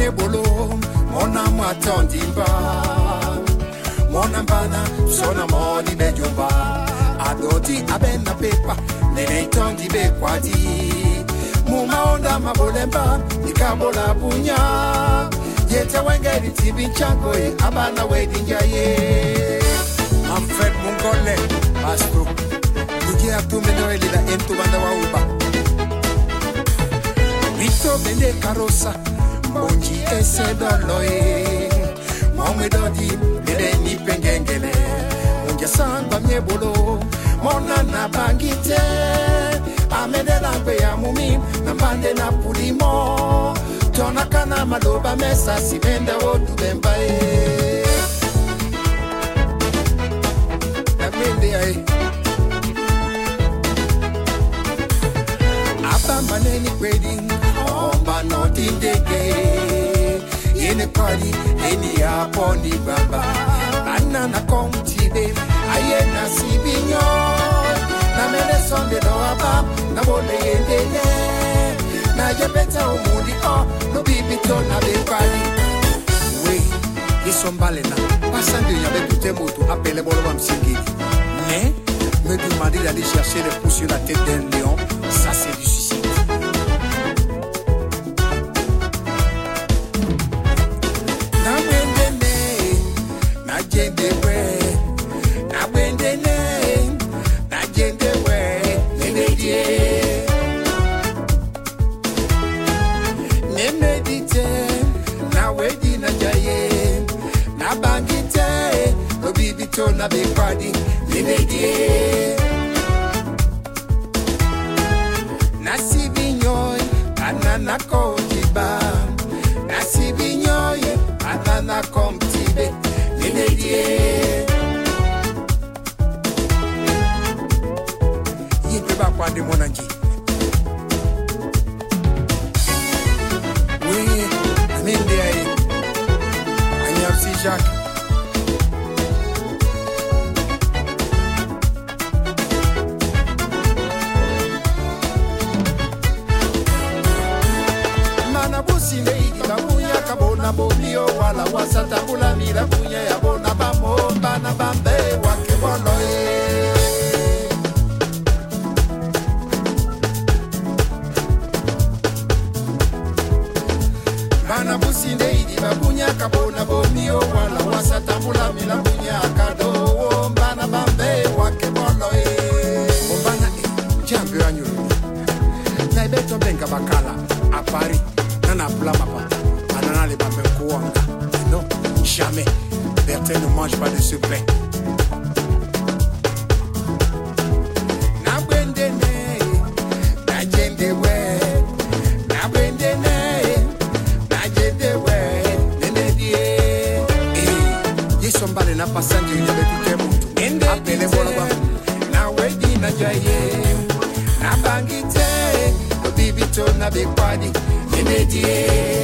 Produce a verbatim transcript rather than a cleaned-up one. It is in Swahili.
nyebolo mona mwatondimba mona mbana sona moni bejumba adoti abena pepa nene tongi bekwadi mumaonda mabolemba nikabola bunya yete wengeri tibinchago abana wedinja ye Manfred Mungole Bastro Uji atumeno elida entu banda wa uba Vito bende karosa Bonji ese doloe Mome dodi Nede ni pengengele Unja samba mnyebolo Mona na bangite Amede langwe ya mumi Nambande na pulimo Tona kana maloba mesa Sibende odu bembae Namende ae Aba maneni wedding Omba not in the gay In the party Any upon the baba Banana come tibe Ayena sibinyo Na mele sonde do aba Na bole yendele Na jebeta umudi oh No bibi to na bepali We Isombalena Passando y'avait tout un moto Appelez bon l'homme Singeli Mais Me demander d'aller chercher les pouces sur la tête d'un lion Ça c'est du suicide Na wendene Na jendewe Na wendene Na jendewe Nenedie Ne medite Na wedi na jaye Na bangite Obibito na bekwadi Nenedie Nasibinyoy Anana kojiba Nasibinyoy Anana komtibe Nenedie Yipeba kwa de monanji Oui Amende ae Anyapsi Jacques Kabona bomio wala wasata bula mira kunya ya bona bamomba na bambe wake bolo e Mana businde idi babunya kabona bomio wala wasata bula mira kunya kado bana bambe wake bolo e Bombana e jambe anyuru Na ibeto benga bakala a Paris nana plama pata Anana les babes kouanga. Non, jamais. Bertin ne mange pas de ce pain. Na bwendene, na jendewe, na bwendene, na jendewe, nenedie. Eh, yisombale na pasanje nyebe kutemu. Apele bolwa, na wedi na jaye, na bangite, bibito na bekwadi, nenedie.